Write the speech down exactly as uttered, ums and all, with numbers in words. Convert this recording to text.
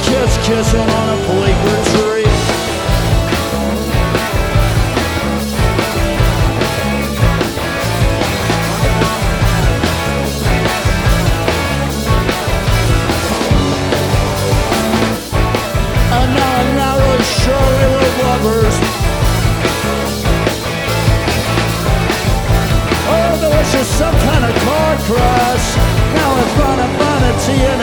kids kissing on a bleaker tree. And now I'm not really sure we were lovers. Oh, there was just some kind of car crash. Now I'm trying to find a T N